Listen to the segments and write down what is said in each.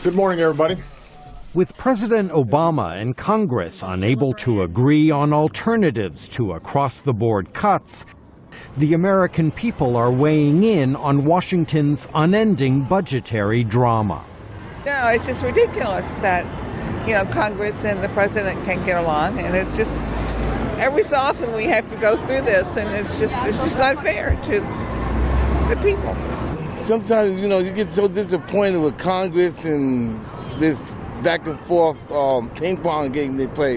Good morning, everybody. With President Obama and Congress unable to agree on alternatives to across-the-board cuts, the American people are weighing in on Washington's unending budgetary drama. No, it's just ridiculous that, Congress and the president can't get along, and it's just every so often we have to go through this, and it's just not fair to the people. Sometimes, you get so disappointed with Congress and this back and forth ping pong game they play.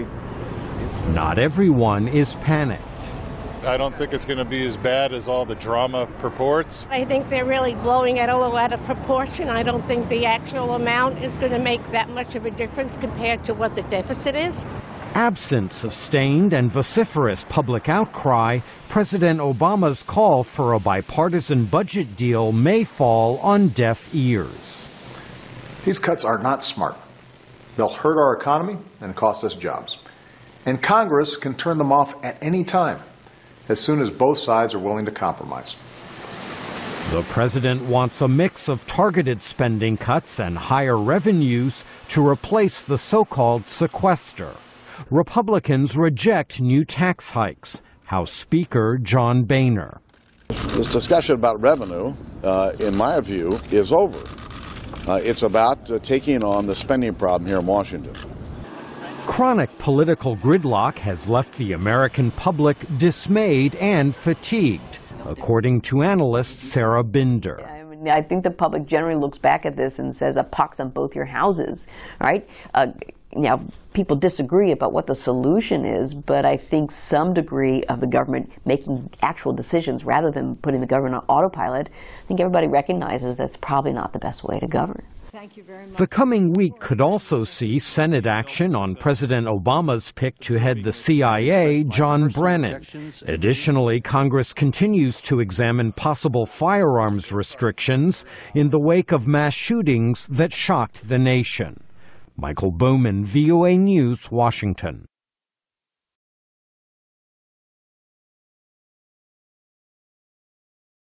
Not everyone is panicked. I don't think it's going to be as bad as all the drama purports. I think they're really blowing it a little out of proportion. I don't think the actual amount is going to make that much of a difference compared to what the deficit is. Absent sustained and vociferous public outcry, President Obama's call for a bipartisan budget deal may fall on deaf ears. These cuts are not smart. They'll hurt our economy and cost us jobs. And Congress can turn them off at any time, as soon as both sides are willing to compromise. The president wants a mix of targeted spending cuts and higher revenues to replace the so-called sequester. Republicans reject new tax hikes. House Speaker John Boehner. This discussion about revenue, in my view, is over. It's about taking on the spending problem here in Washington. Chronic political gridlock has left the American public dismayed and fatigued, according to analyst Sarah Binder. I think the public generally looks back at this and says, a pox on both your houses, right? Now, people disagree about what the solution is, but I think some degree of the government making actual decisions rather than putting the government on autopilot, I think everybody recognizes that's probably not the best way to govern. Thank you very much. The coming week could also see Senate action on President Obama's pick to head the CIA, John Brennan. Additionally, Congress continues to examine possible firearms restrictions in the wake of mass shootings that shocked the nation. Michael Bowman, VOA News, Washington.